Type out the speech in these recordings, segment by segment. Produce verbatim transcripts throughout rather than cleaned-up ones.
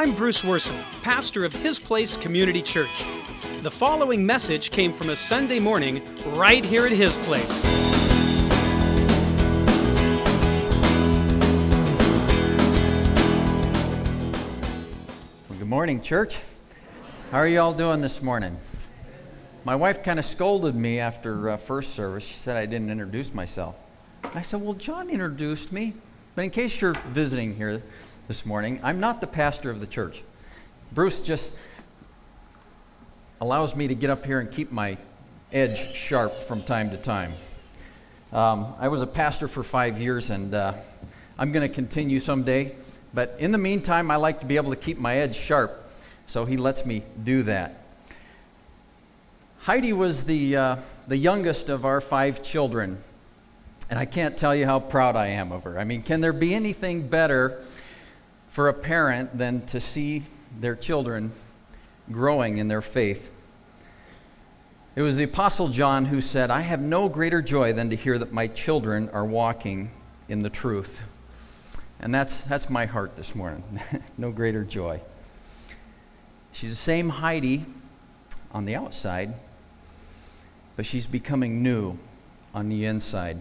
I'm Bruce Worson, pastor of His Place Community Church. The following message came from a Sunday morning right here at His Place. Well, good morning, church. How are you all doing this morning? My wife kind of scolded me after uh, first service. She said I didn't introduce myself. I said, well, John introduced me. But in case you're visiting here this morning, I'm not the pastor of the church. Bruce just allows me to get up here and keep my edge sharp from time to time. Um, I was a pastor for five years, and uh, I'm going to continue someday. But in the meantime, I like to be able to keep my edge sharp, so he lets me do that. Heidi was the uh, the youngest of our five children, and I can't tell you how proud I am of her. I mean, can there be anything better for a parent than to see their children growing in their faith? It was the Apostle John who said, I have no greater joy than to hear that my children are walking in the truth. And that's that's my heart this morning. No greater joy. She's the same Heidi on the outside, but she's becoming new on the inside.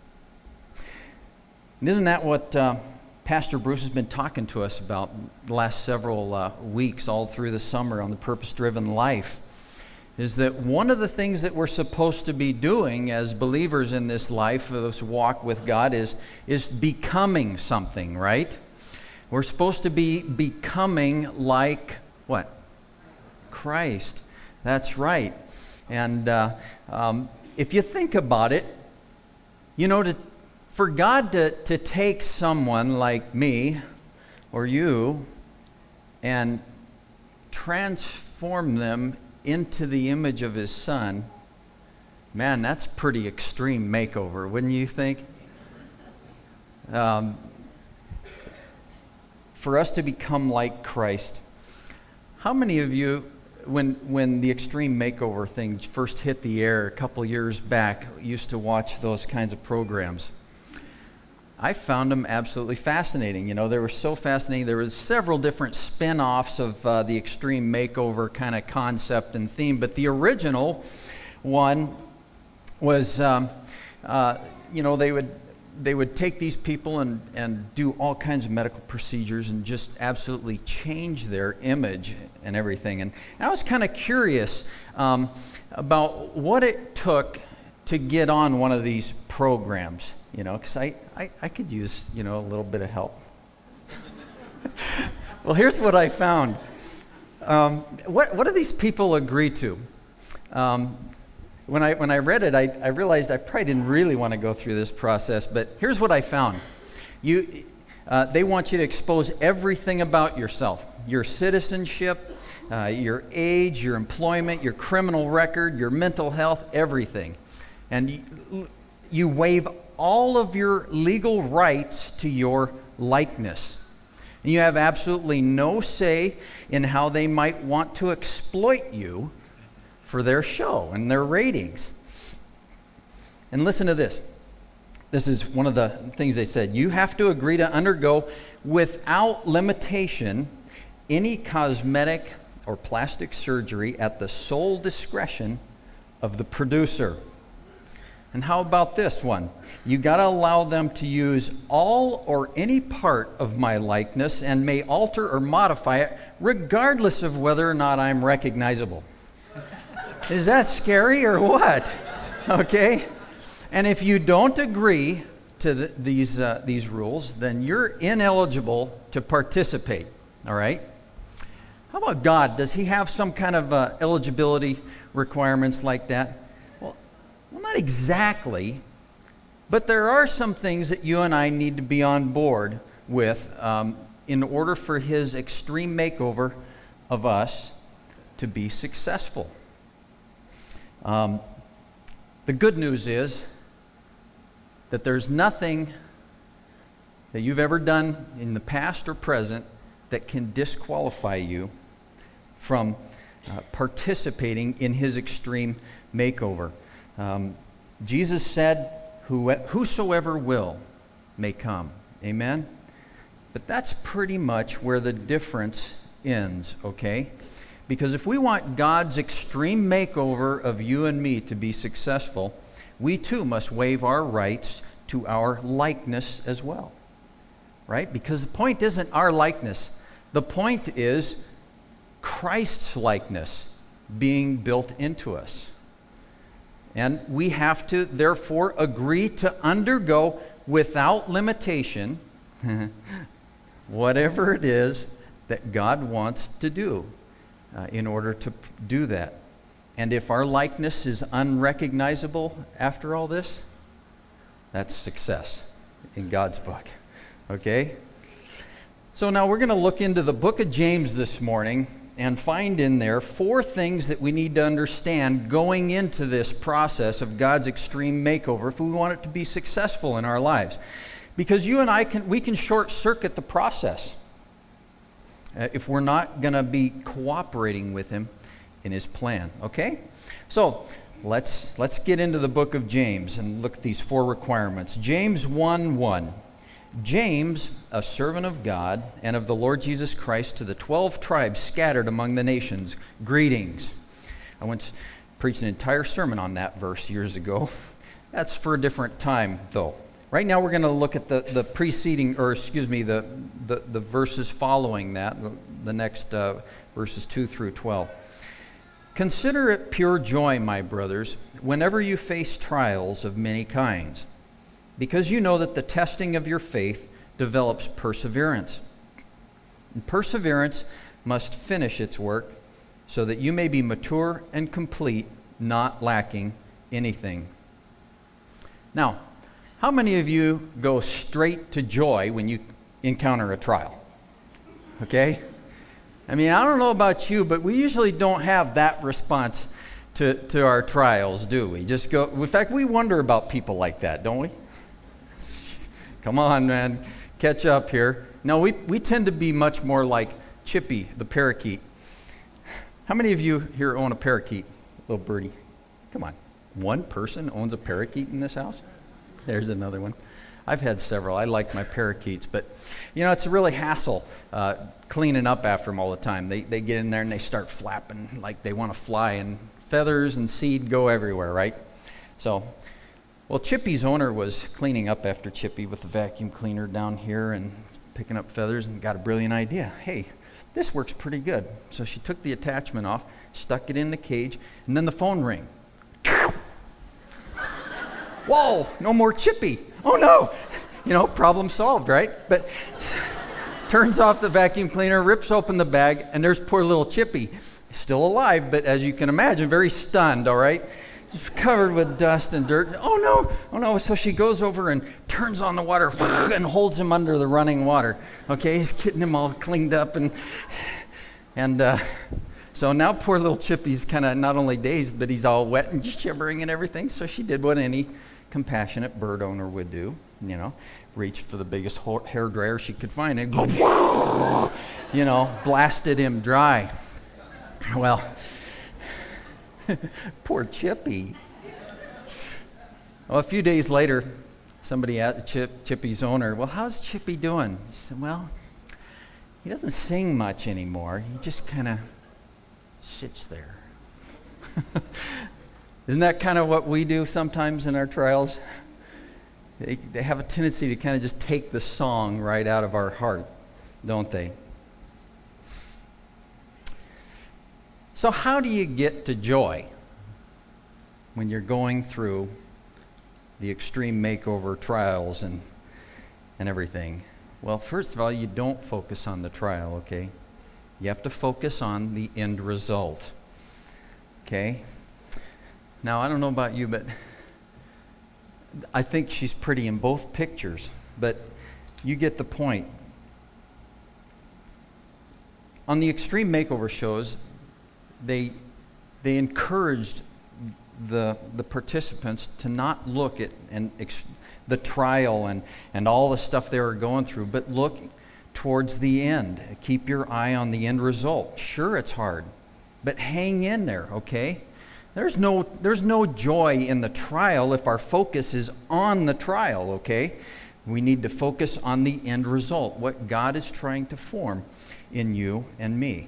And isn't that what uh, Pastor Bruce has been talking to us about the last several uh, weeks, all through the summer on the Purpose-Driven Life? Is that one of the things that we're supposed to be doing as believers in this life, this walk with God, is, is becoming something, right? We're supposed to be becoming like what? Christ. That's right. And uh, um, if you think about it, you know, to, for God to, to take someone like me or you and transform them into the image of His Son, man, that's pretty extreme makeover, wouldn't you think? Um, for us to become like Christ. How many of you, when when the extreme makeover thing first hit the air a couple years back, used to watch those kinds of programs? I found them absolutely fascinating. You know, they were so fascinating. There was several different spin-offs of uh, the extreme makeover kind of concept and theme, but the original one was, um, uh, you know, they would they would take these people and, and do all kinds of medical procedures and just absolutely change their image and everything. And, and I was kind of curious um, about what it took to get on one of these programs. You know, because I, I, I could use, you know, a little bit of help. Well, here's what I found. Um, what what do these people agree to? Um, when I when I read it, I, I realized I probably didn't really want to go through this process, but here's what I found. You, uh, they want you to expose everything about yourself, your citizenship, uh, your age, your employment, your criminal record, your mental health, everything. And you, you waive all of your legal rights to your likeness. And you have absolutely no say in how they might want to exploit you for their show and their ratings. And listen to this. This is one of the things they said. You have to agree to undergo, without limitation, any cosmetic or plastic surgery at the sole discretion of the producer. And how about this one? You got to allow them to use all or any part of my likeness and may alter or modify it regardless of whether or not I'm recognizable. Is that scary or what? Okay? And if you don't agree to the, these uh, these rules, then you're ineligible to participate. All right? How about God? Does He have some kind of uh, eligibility requirements like that? Well, not exactly, but there are some things that you and I need to be on board with um, in order for His extreme makeover of us to be successful. Um, the good news is that there's nothing that you've ever done in the past or present that can disqualify you from uh, participating in His extreme makeover. Um, Jesus said, Who, whosoever will may come. Amen? But that's pretty much where the difference ends, okay? Because if we want God's extreme makeover of you and me to be successful, we too must waive our rights to our likeness as well, right? Because the point isn't our likeness. The point is Christ's likeness being built into us. And we have to, therefore, agree to undergo without limitation whatever it is that God wants to do uh, in order to p- do that. And if our likeness is unrecognizable after all this, that's success in God's book. Okay? So now we're going to look into the book of James this morning and find in there four things that we need to understand going into this process of God's extreme makeover if we want it to be successful in our lives. Because you and I can, we can short circuit the process uh, if we're not going to be cooperating with Him in His plan. Okay? So let's let's get into the book of James and look at these four requirements. James one one. James, a servant of God and of the Lord Jesus Christ, to the twelve tribes scattered among the nations, greetings. I once preached an entire sermon on that verse years ago. That's for a different time, though. Right now we're going to look at the, the preceding, or excuse me, the, the, the verses following that, the, the next uh, verses two through twelve. Consider it pure joy, my brothers, whenever you face trials of many kinds, because you know that the testing of your faith develops perseverance. And perseverance must finish its work so that you may be mature and complete, not lacking anything. Now, how many of you go straight to joy when you encounter a trial? Okay? I mean, I don't know about you, but we usually don't have that response to, to our trials, do we? Just go, in fact, we wonder about people like that, don't we? Come on, man, catch up here. No, we, we tend to be much more like Chippy, the parakeet. How many of you here own a parakeet, little birdie? Come on. One person owns a parakeet in this house? There's another one. I've had several. I like my parakeets, but you know, it's a really hassle uh, cleaning up after them all the time. They they get in there and they start flapping like they want to fly, and feathers and seed go everywhere, right? So, well, Chippy's owner was cleaning up after Chippy with the vacuum cleaner down here and picking up feathers, and got a brilliant idea. Hey, this works pretty good. So she took the attachment off, stuck it in the cage, and then the phone rang. Whoa, no more Chippy. Oh no. You know, problem solved, right? But turns off the vacuum cleaner, rips open the bag, and there's poor little Chippy. Still alive, but as you can imagine, very stunned, all right? Just covered with dust and dirt. Oh no, oh no. So she goes over and turns on the water and holds him under the running water. Okay, he's getting him all cleaned up, and and uh, so now poor little Chippy's kind of not only dazed, but he's all wet and shivering and everything. So she did what any compassionate bird owner would do, you know, reached for the biggest hair dryer she could find and, you know, blasted him dry. Well, poor Chippy. Well, a few days later, somebody asked Chip, Chippy's owner, well, how's Chippy doing? He said, well, he doesn't sing much anymore. He just kind of sits there. Isn't that kind of what we do sometimes in our trials? They, they have a tendency to kind of just take the song right out of our heart, don't they? So how do you get to joy when you're going through the extreme makeover trials and and everything? Well, first of all, you don't focus on the trial, okay? You have to focus on the end result, okay? Now, I don't know about you, but I think she's pretty in both pictures, but you get the point. On the extreme makeover shows, they they encouraged the the participants to not look at and ex, the trial and, and all the stuff they were going through, but look towards the end. Keep your eye on the end result. Sure, it's hard, but hang in there, okay? There's no there's no joy in the trial if our focus is on the trial, okay? We need to focus on the end result, what God is trying to form in you and me.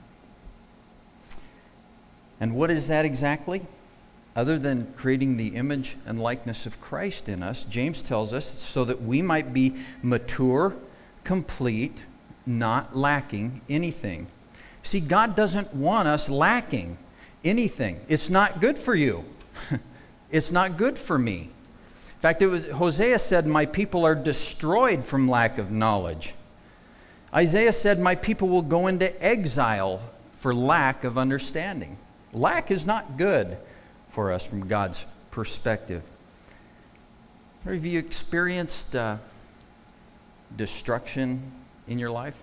And what is that exactly? Other than creating the image and likeness of Christ in us, James tells us, so that we might be mature, complete, not lacking anything. See, God doesn't want us lacking anything. It's not good for you. It's not good for me. In fact, it was Hosea said, "My people are destroyed from lack of knowledge." Isaiah said, "My people will go into exile for lack of understanding." Lack is not good for us from God's perspective. Have you experienced uh, destruction in your life?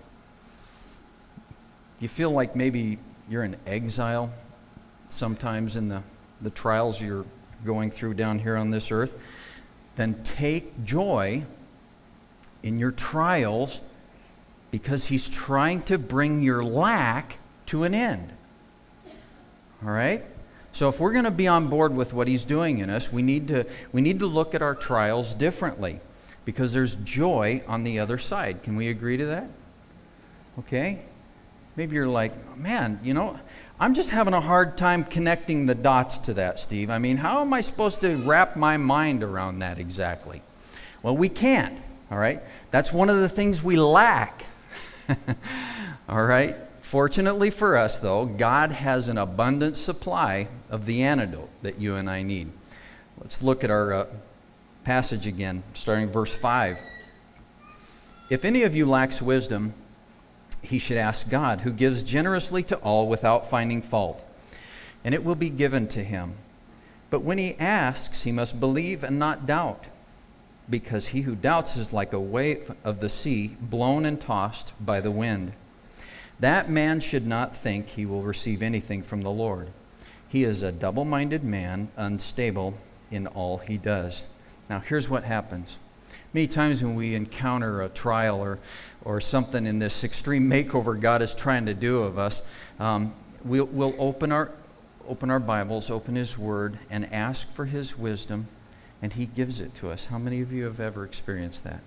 You feel like maybe you're in exile sometimes in the, the trials you're going through down here on this earth? Then take joy in your trials, because He's trying to bring your lack to an end. All right? So if we're going to be on board with what He's doing in us, we need to we need to look at our trials differently, because there's joy on the other side. Can we agree to that? Okay? Maybe you're like, man, you know, I'm just having a hard time connecting the dots to that, Steve. I mean, how am I supposed to wrap my mind around that exactly? Well, we can't, all right? That's one of the things we lack, all right? Fortunately for us, though, God has an abundant supply of the antidote that you and I need. Let's look at our uh, passage again, starting verse five. If any of you lacks wisdom, he should ask God, who gives generously to all without finding fault, and it will be given to him. But when he asks, he must believe and not doubt, because he who doubts is like a wave of the sea, blown and tossed by the wind. That man should not think he will receive anything from the Lord. He is a double-minded man, unstable in all he does. Now, here's what happens. Many times when we encounter a trial or, or something in this extreme makeover God is trying to do of us, um, we'll, we'll open our open our Bibles, open His Word, and ask for His wisdom, and He gives it to us. How many of you have ever experienced that?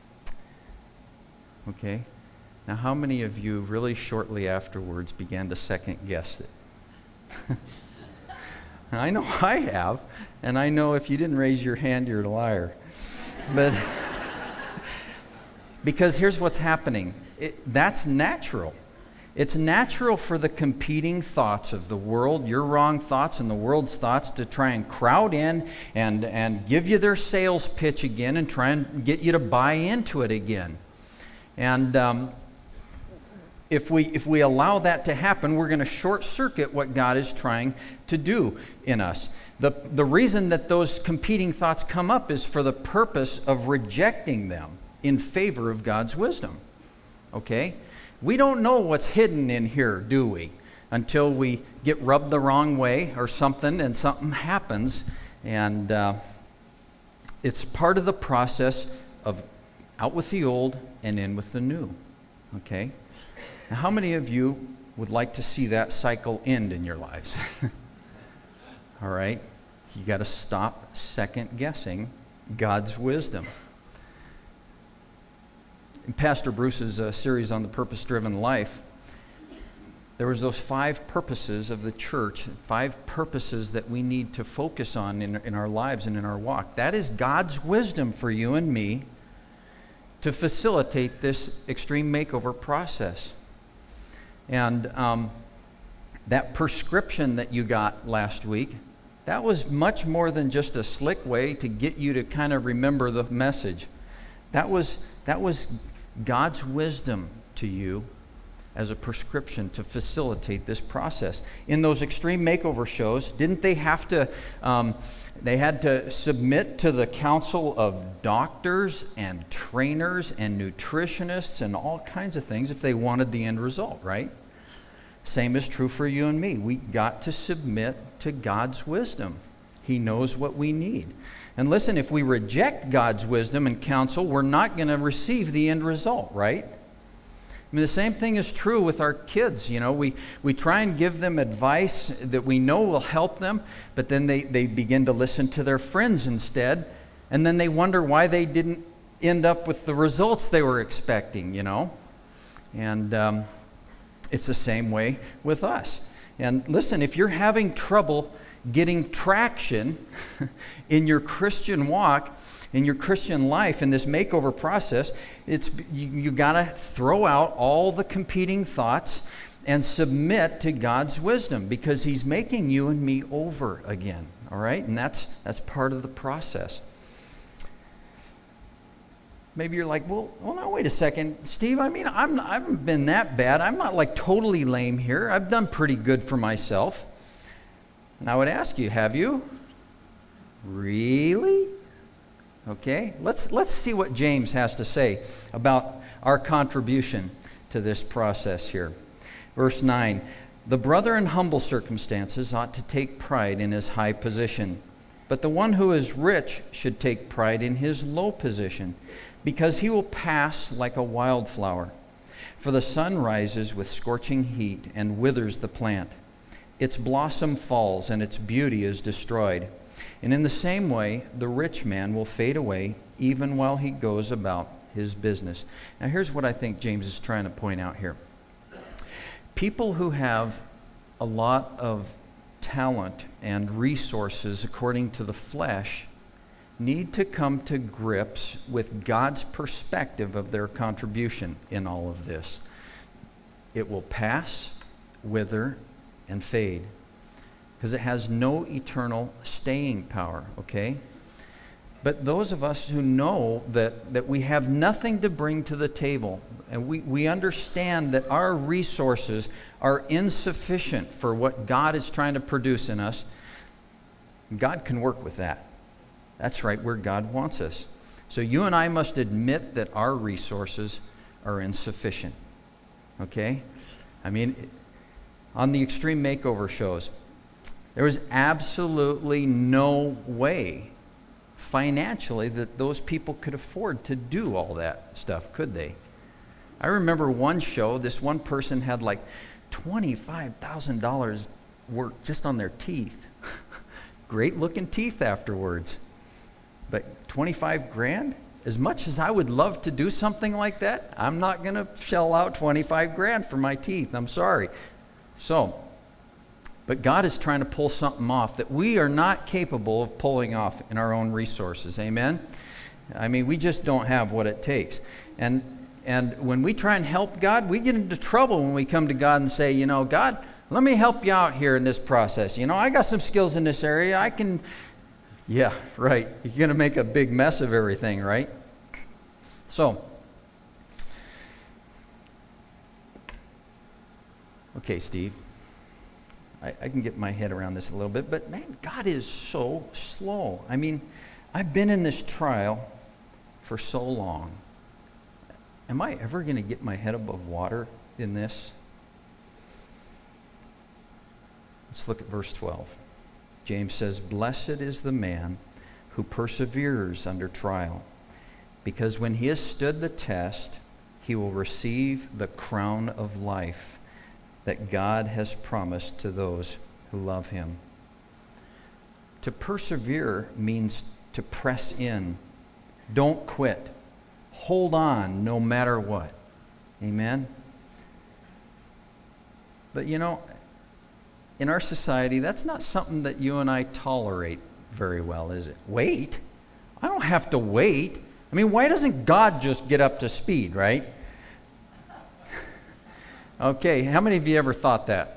Okay. Now, how many of you really shortly afterwards began to second guess it? I know I have, and I know if you didn't raise your hand, you're a liar. But because here's what's happening. It, that's natural. It's natural for the competing thoughts of the world, your wrong thoughts and the world's thoughts, to try and crowd in and, and give you their sales pitch again and try and get you to buy into it again. And um, if we if we allow that to happen, we're going to short circuit what God is trying to do in us. The, the reason that those competing thoughts come up is for the purpose of rejecting them in favor of God's wisdom. Okay? We don't know what's hidden in here, do we? Until we get rubbed the wrong way or something, and something happens. And uh, it's part of the process of out with the old and in with the new. Okay? Now, how many of you would like to see that cycle end in your lives? All right? You got to stop second guessing God's wisdom. In Pastor Bruce's uh, series on the purpose-driven life, there was those five purposes of the church, five purposes that we need to focus on in, in our lives and in our walk. That is God's wisdom for you and me to facilitate this extreme makeover process. And um, that prescription that you got last week, that was much more than just a slick way to get you to kind of remember the message. That was that was God's wisdom to you as a prescription to facilitate this process. In those extreme makeover shows, didn't they have to, um, they had to submit to the counsel of doctors and trainers and nutritionists and all kinds of things if they wanted the end result, right? Same is true for you and me. We got to submit to God's wisdom. He knows what we need. And listen, if we reject God's wisdom and counsel, we're not going to receive the end result, right? I mean, the same thing is true with our kids. You know, we, we try and give them advice that we know will help them, but then they, they begin to listen to their friends instead, and then they wonder why they didn't end up with the results they were expecting, you know? And um, It's the same way with us. And listen, if you're having trouble getting traction in your Christian walk, in your Christian life, in this makeover process, it's you, you got to throw out all the competing thoughts and submit to God's wisdom, because He's making you and me over again, all right? And that's that's part of the process. Maybe you're like, well, well, now wait a second, Steve. I mean, I'm I haven't been that bad. I'm not like totally lame here. I've done pretty good for myself. And I would ask you, have you? Really? Okay. Let's let's see what James has to say about our contribution to this process here. Verse nine, the brother in humble circumstances ought to take pride in his high position, but the one who is rich should take pride in his low position, because he will pass like a wildflower. For the sun rises with scorching heat and withers the plant. Its blossom falls and its beauty is destroyed. And in the same way, the rich man will fade away even while he goes about his business. Now here's what I think James is trying to point out here. People who have a lot of talent and resources according to the flesh need to come to grips with God's perspective of their contribution in all of this. It will pass, wither, and fade, because it has no eternal staying power, okay? But those of us who know that, that we have nothing to bring to the table, and we, we understand that our resources are insufficient for what God is trying to produce in us, God can work with that. That's right where God wants us. So you and I must admit that our resources are insufficient, okay? I mean, on the Extreme Makeover shows, there was absolutely no way financially that those people could afford to do all that stuff, could they? I remember one show, this one person had like twenty-five thousand dollars work just on their teeth. Great looking teeth afterwards. But twenty-five grand? As much as I would love to do something like that, I'm not going to shell out twenty-five grand for my teeth. I'm sorry. So, but God is trying to pull something off that we are not capable of pulling off in our own resources. Amen? I mean, we just don't have what it takes. And and when we try and help God, we get into trouble when we come to God and say, you know, God, let me help you out here in this process. You know, I got some skills in this area. I can, yeah, right. You're going to make a big mess of everything, right? So, okay, Steve. I, I can get my head around this a little bit, but man, God is so slow. I mean, I've been in this trial for so long. Am I ever going to get my head above water in this? Let's look at verse twelve. James says, "Blessed is the man who perseveres under trial, because when he has stood the test, he will receive the crown of life that God has promised to those who love him." To persevere means to press in. Don't quit. Hold on no matter what. Amen? But you know, in our society, that's not something that you and I tolerate very well, is it? Wait? I don't have to wait. I mean, why doesn't God just get up to speed, right? Okay, how many of you ever thought that?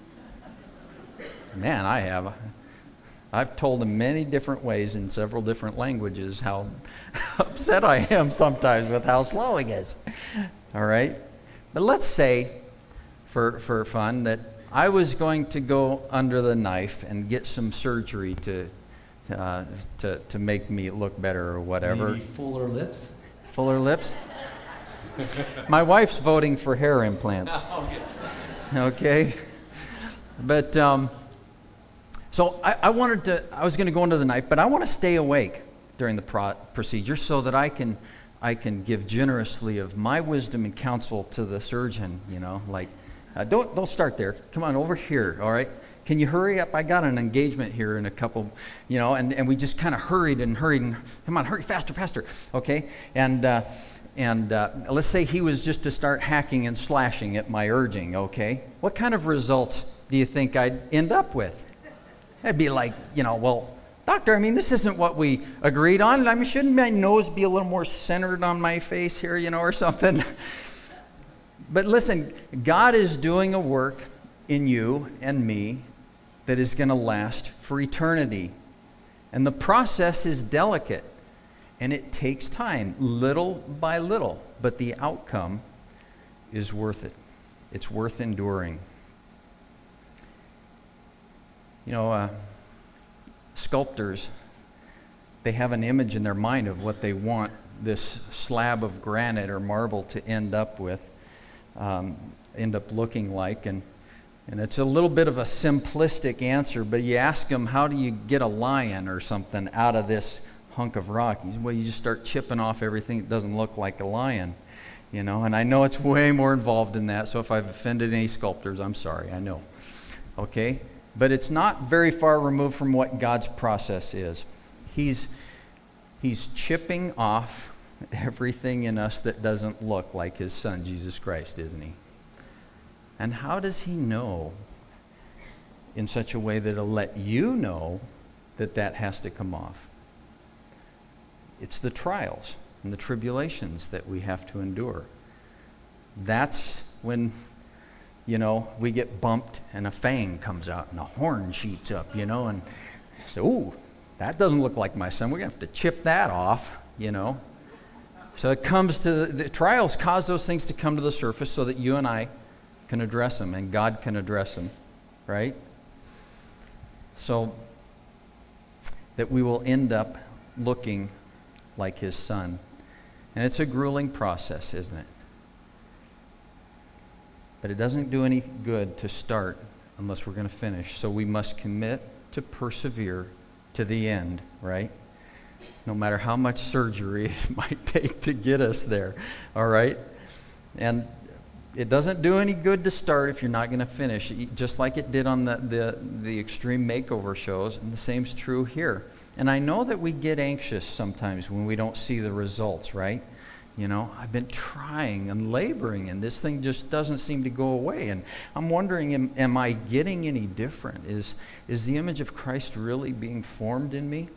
Man, I have. I've told him many different ways in several different languages how upset I am sometimes with how slow he is. All right? But let's say, for, for fun, that I was going to go under the knife and get some surgery to uh, to, to make me look better or whatever. Maybe fuller lips? Fuller lips? My wife's voting for hair implants. Okay? But, um, so I, I wanted to, I was going to go under the knife, but I want to stay awake during the pro- procedure so that I can, I can give generously of my wisdom and counsel to the surgeon, you know, like, uh, don't, don't start there. Come on, over here, all right? Can you hurry up? I got an engagement here in a couple, you know, and, and we just kind of hurried and hurried and, come on, hurry, faster, faster, okay? And, uh, and uh, let's say he was just to start hacking and slashing at my urging, okay? What kind of results do you think I'd end up with? It'd be like, you know, well, doctor, I mean, this isn't what we agreed on. I mean, shouldn't my nose be a little more centered on my face here, you know, or something? But listen, God is doing a work in you and me that is going to last for eternity. And the process is delicate, and it takes time, little by little, but the outcome is worth it. It's worth enduring. You know, uh, sculptors, they have an image in their mind of what they want this slab of granite or marble to end up with, um, end up looking like. And, and it's a little bit of a simplistic answer, but you ask them, how do you get a lion or something out of this hunk of rock? Well, you just start chipping off everything that doesn't look like a lion, you know. And I know it's way more involved than that, so if I've offended any sculptors, I'm sorry, I know. Okay? But it's not very far removed from what God's process is. He's, he's chipping off everything in us that doesn't look like His Son, Jesus Christ, isn't He? And how does He know in such a way that He'll let you know that that has to come off? It's the trials and the tribulations that we have to endure. That's when, you know, we get bumped and a fang comes out and a horn shoots up, you know, and so, ooh, that doesn't look like my son. We're going to have to chip that off, you know. So it comes to, the, the trials cause those things to come to the surface so that you and I can address them and God can address them, right? So that we will end up looking like His Son. And it's a grueling process, isn't it? But it doesn't do any good to start unless we're going to finish. So we must commit to persevere to the end, right? No matter how much surgery it might take to get us there, all right? And it doesn't do any good to start if you're not going to finish, just like it did on the, the, the extreme makeover shows, and the same's true here. And I know that we get anxious sometimes when we don't see the results, right? You know, I've been trying and laboring, and this thing just doesn't seem to go away. And I'm wondering, am, am I getting any different? Is, is the image of Christ really being formed in me?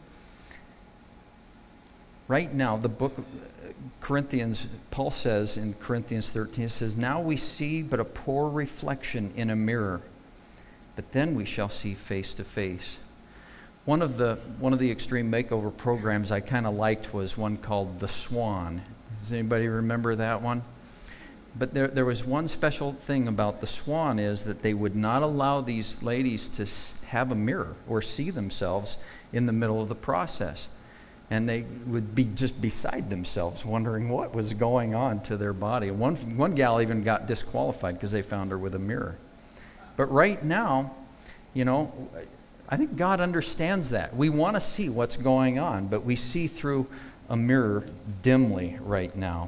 Right now, the book of Corinthians, Paul says in Corinthians thirteen, it says, now we see but a poor reflection in a mirror, but then we shall see face to face. One of the one of the extreme makeover programs I kind of liked was one called The Swan. Does anybody remember that one? But there there was one special thing about The Swan, is that they would not allow these ladies to have a mirror or see themselves in the middle of the process. And they would be just beside themselves, wondering what was going on to their body. One one gal even got disqualified because they found her with a mirror. But right now, you know, I think God understands that. We want to see what's going on, but we see through a mirror dimly right now.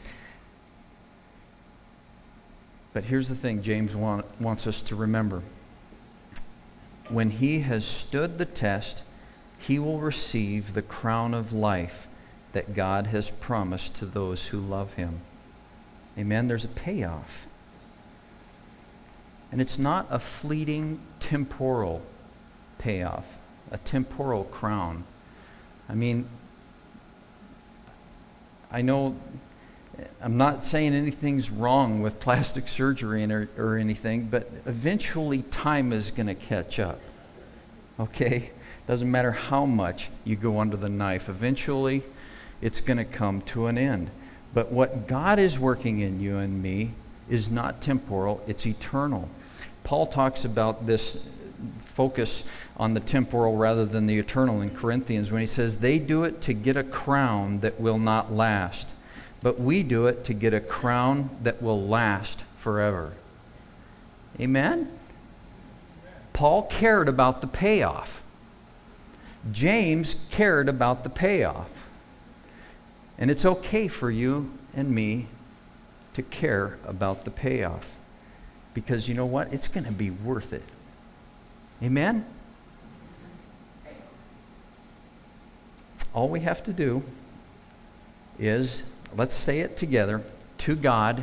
But here's the thing James want, wants us to remember. When he has stood the test, he will receive the crown of life that God has promised to those who love Him. Amen? There's a payoff. And it's not a fleeting temporal payoff, a temporal crown. I mean, I know I'm not saying anything's wrong with plastic surgery or, or anything, but eventually time is going to catch up. Okay? Doesn't matter how much you go under the knife. Eventually, it's going to come to an end. But what God is working in you and me is not temporal, it's eternal. Paul talks about this focus on the temporal rather than the eternal in Corinthians when he says, they do it to get a crown that will not last, but we do it to get a crown that will last forever. Amen? Paul cared about the payoff. James cared about the payoff. And it's okay for you and me to care about the payoff. Because you know what? It's going to be worth it. Amen? All we have to do is let's say it together. To God,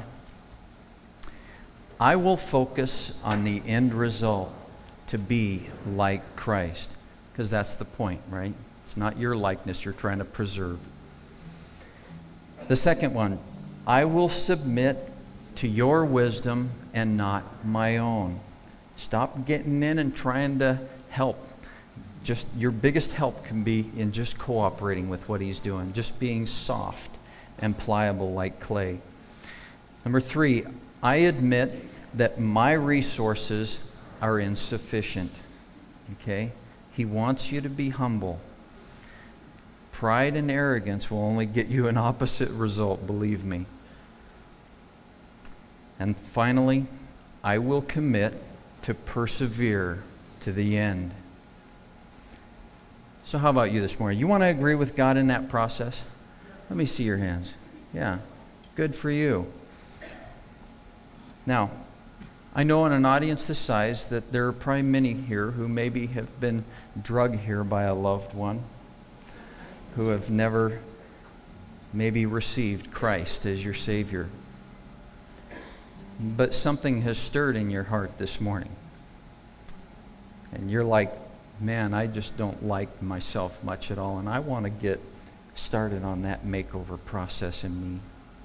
I will focus on the end result, to be like Christ. Because that's the point, right? It's not your likeness you're trying to preserve. The second one, I will submit to your wisdom and not my own. Stop getting in and trying to help. Just your biggest help can be in just cooperating with what he's doing, just being soft and pliable like clay. Number three, I admit that my resources are insufficient. Okay? He wants you to be humble. Pride and arrogance will only get you an opposite result, believe me. And finally, I will commit to persevere to the end. So how about you this morning? You want to agree with God in that process? Let me see your hands. Yeah, good for you. Now, I know in an audience this size that there are probably many here who maybe have been drugged here by a loved one, who have never maybe received Christ as your Savior. But something has stirred in your heart this morning. And you're like, man, I just don't like myself much at all, and I want to get started on that makeover process in me.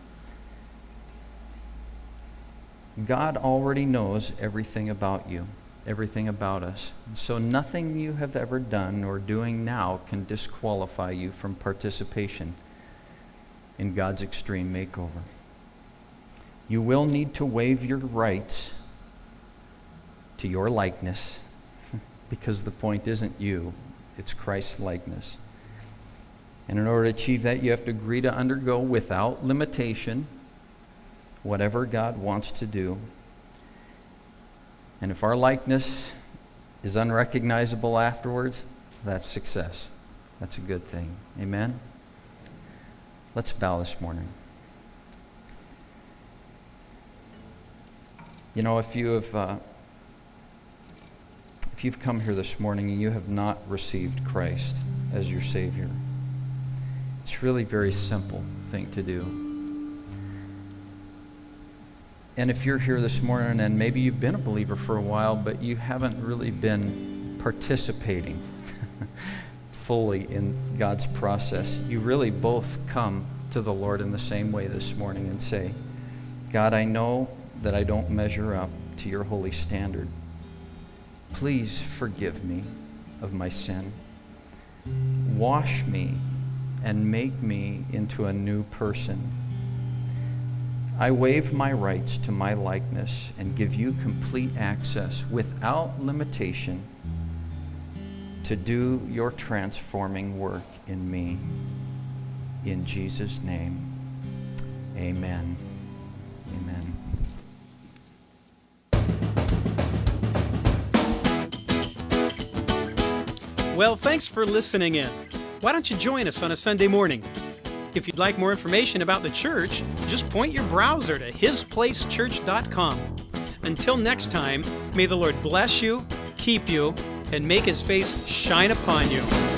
God already knows everything about you, everything about us. So nothing you have ever done or doing now can disqualify you from participation in God's extreme makeover. You will need to waive your rights to your likeness, because the point isn't you, it's Christ's likeness. And in order to achieve that, you have to agree to undergo without limitation whatever God wants to do. And if our likeness is unrecognizable afterwards, that's success. That's a good thing. Amen? Let's bow this morning. You know, if you have... Uh, If you've come here this morning and you have not received Christ as your Savior, it's really a very simple thing to do. And if you're here this morning and maybe you've been a believer for a while, but you haven't really been participating fully in God's process, you really both come to the Lord in the same way this morning and say, God, I know that I don't measure up to your holy standard. Please forgive me of my sin. Wash me and make me into a new person. I waive my rights to my likeness and give you complete access without limitation to do your transforming work in me. In Jesus' name, amen. Amen. Well, thanks for listening in. Why don't you join us on a Sunday morning? If you'd like more information about the church, just point your browser to his place church dot com. Until next time, may the Lord bless you, keep you, and make his face shine upon you.